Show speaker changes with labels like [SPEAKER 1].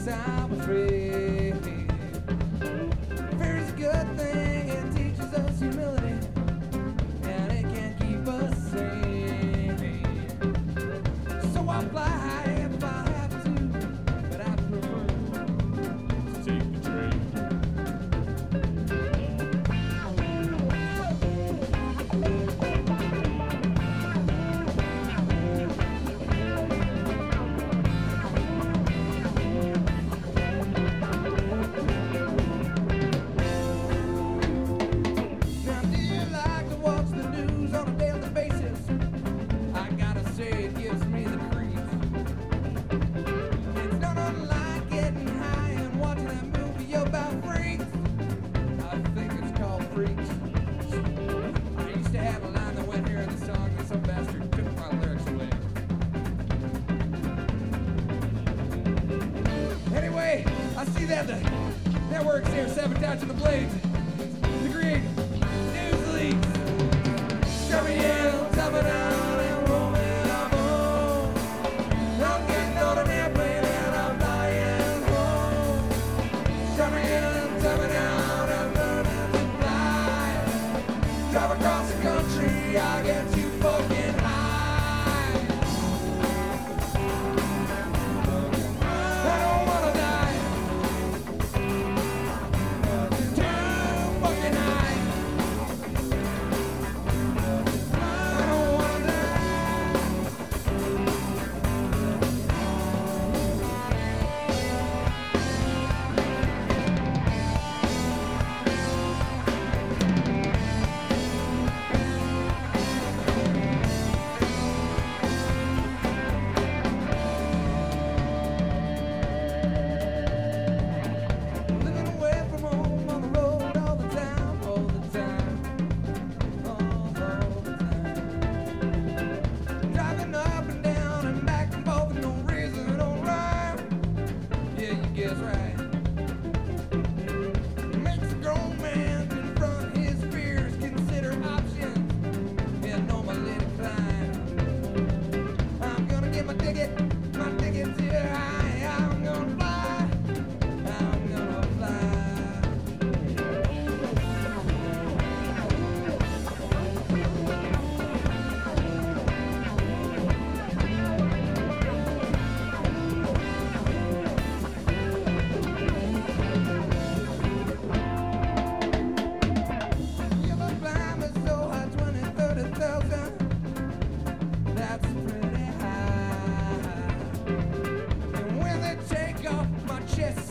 [SPEAKER 1] time we're free. Fear is a good thing, it teaches us humility, and it can keep us sane. So I fly high if I have to, but I prefer to take the train. Now, do you like to watch the news on a daily basis? I gotta say, it gives me the creeps. It's not unlike getting high and watching that movie about freaks. I think it's called Freaks. I used to have a line that went here in the song, and some bastard took my lyrics away. Anyway, I see that the networks here sabotaging the blades to create news leaks. Shove me in, top it down, and roll me up home. I'm getting on an airplane and I'm flying home. Shove me in, top it down, and learning to fly. Drive across the country, I get too fucking high. I don't wanna die. Too fucking high. I don't wanna die. Living away from home on the road all the time, all the time, all the time. Driving up and down and back and forth with no reason, no rhyme. Yeah, you guess right. Makes a grown man confront his fears, consider options, and normally decline. I'm gonna get my ticket's here high. I'm gonna fly. I'm gonna fly. Yeah, my climb is so high, 20, 30,000. That's pretty high. And when they take off my chest